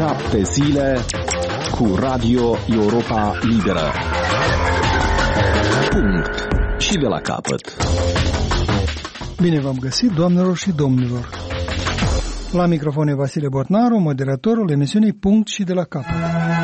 7 zile cu Radio Europa Liberă. Punct. Și de la capăt. Bine v-am găsit, doamnelor și domnilor. La microfon e Vasile Botnaru, moderatorul emisiunii Punct și de la capăt.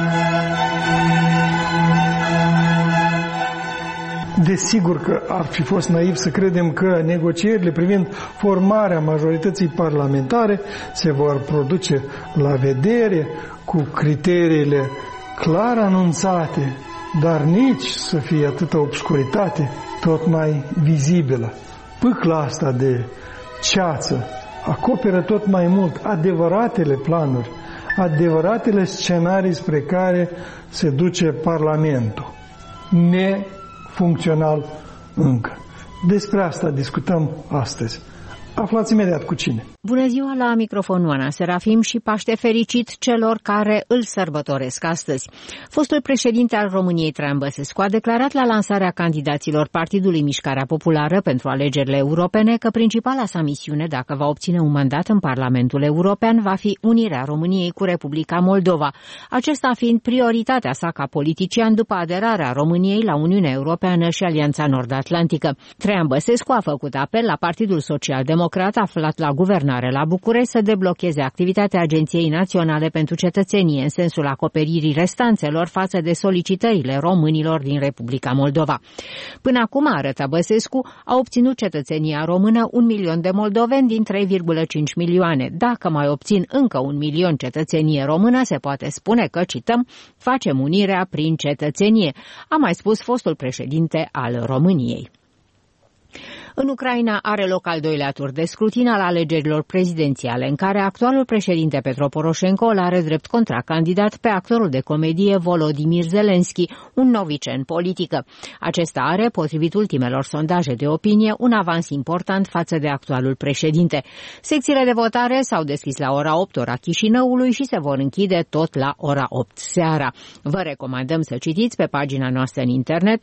Desigur că ar fi fost naiv să credem că negocierile privind formarea majorității parlamentare se vor produce la vedere, cu criteriile clar anunțate, dar nici să fie atâta obscuritate tot mai vizibilă. Pâcla asta de ceață acoperă tot mai mult adevăratele planuri, adevăratele scenarii spre care se duce Parlamentul. Nefuncțional încă. Despre asta discutăm astăzi. Aflați imediat cu cine. Bună ziua, la microfon Oana Serafim și Paște fericit celor care îl sărbătoresc astăzi. Fostul președinte al României, Traian Băsescu, a declarat la lansarea candidaților Partidului Mișcarea Populară pentru alegerile europene că principala sa misiune, dacă va obține un mandat în Parlamentul European, va fi unirea României cu Republica Moldova, acesta fiind prioritatea sa ca politician după aderarea României la Uniunea Europeană și Alianța Nord-Atlantică. Traian Băsescu a făcut apel la Partidul Social-Democrat aflat la guvernare la București să deblocheze activitatea Agenției Naționale pentru Cetățenie în sensul acoperirii restanțelor față de solicitările românilor din Republica Moldova. Până acum, arăta Băsescu, a obținut cetățenia română 1 milion de moldoveni din 3,5 milioane. Dacă mai obțin încă 1 milion cetățenie română, se poate spune că, cităm, facem unirea prin cetățenie, a mai spus fostul președinte al României. În Ucraina are loc al doilea tur de scrutin al alegerilor prezidențiale, în care actualul președinte Petro Poroșenko îl are drept contracandidat pe actorul de comedie Volodymyr Zelensky, un novice în politică. Acesta are, potrivit ultimelor sondaje de opinie, un avans important față de actualul președinte. Secțiile de votare s-au deschis la ora 8, ora Chișinăului, și se vor închide tot la ora 8 seara. Vă recomandăm să citiți pe pagina noastră în internet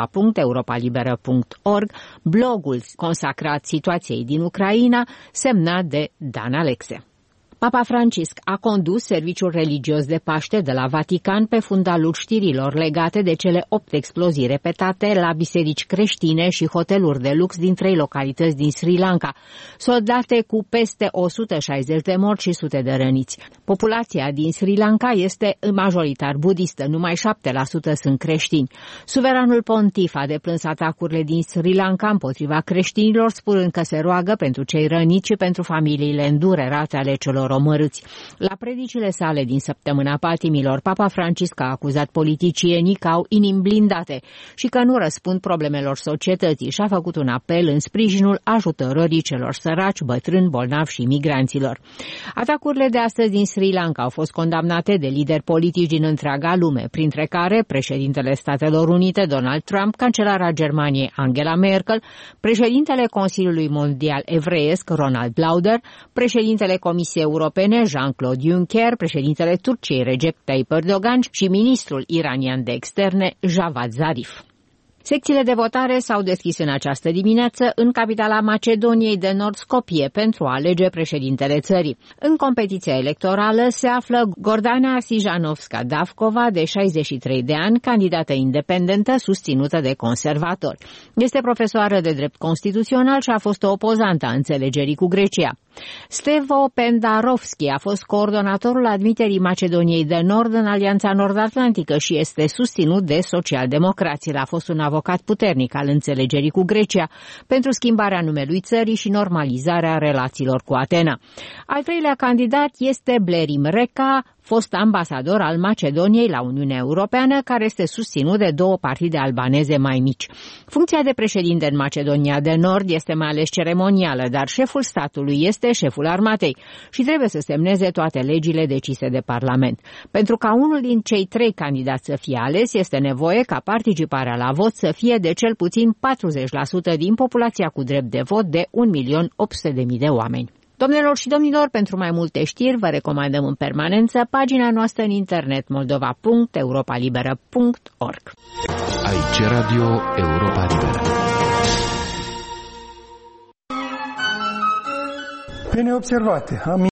moldova.europalibera.org blogul consacrat situației din Ucraina, semnat de Dan Alexe. Papa Francisc a condus serviciul religios de Paște de la Vatican pe fundalul știrilor legate de cele 8 explozii repetate la biserici creștine și hoteluri de lux din 3 localități din Sri Lanka, soldate cu peste 160 de morți și sute de răniți. Populația din Sri Lanka este majoritar budistă, numai 7% sunt creștini. Suveranul pontif a deplâns atacurile din Sri Lanka împotriva creștinilor, spunând că se roagă pentru cei răniți și pentru familiile îndurerate ale celor omorâți. La predicile sale din săptămâna patimilor, Papa Francisc a acuzat politicienii că au inimi blindate și că nu răspund problemelor societății și a făcut un apel în sprijinul ajutorării celor săraci, bătrâni, bolnavi și migranților. Atacurile de astăzi din Sri Lanka au fost condamnate de lideri politici din întreaga lume, printre care președintele Statelor Unite Donald Trump, cancelara Germaniei Angela Merkel, președintele Consiliului Mondial Evreiesc Ronald Lauder, președintele Comisiei Europene Jean-Claude Juncker, președintele Turciei Recep Tayyip Erdogan și ministrul iranian de externe Javad Zarif. Secțiile de votare s-au deschis în această dimineață în capitala Macedoniei de Nord, Skopje, pentru a alege președintele țării. În competiția electorală se află Gordana Sijanovska-Davkova, de 63 de ani, candidată independentă susținută de conservatori. Este profesoară de drept constituțional și a fost o opozantă a înțelegerii cu Grecia. Stevo Pendarovski a fost coordonatorul admiterii Macedoniei de Nord în Alianța Nord-Atlantică și este susținut de socialdemocrații. A fost un avocat puternic al înțelegerii cu Grecia pentru schimbarea numelui țării și normalizarea relațiilor cu Atena. Al treilea candidat este Blerim Reka, fost ambasador al Macedoniei la Uniunea Europeană, care este susținut de 2 partide albaneze mai mici. Funcția de președinte în Macedonia de Nord este mai ales ceremonială, dar șeful statului este șeful armatei și trebuie să semneze toate legile decise de Parlament. Pentru ca unul din cei 3 candidați să fie ales, este nevoie ca participarea la vot să fie de cel puțin 40% din populația cu drept de vot de 1.800.000 de oameni. Domnilor și domnilor, pentru mai multe știri vă recomandăm în permanență pagina noastră în internet moldova.europalibera.org. Aici Radio Europa Liberă. Pe neobservate, am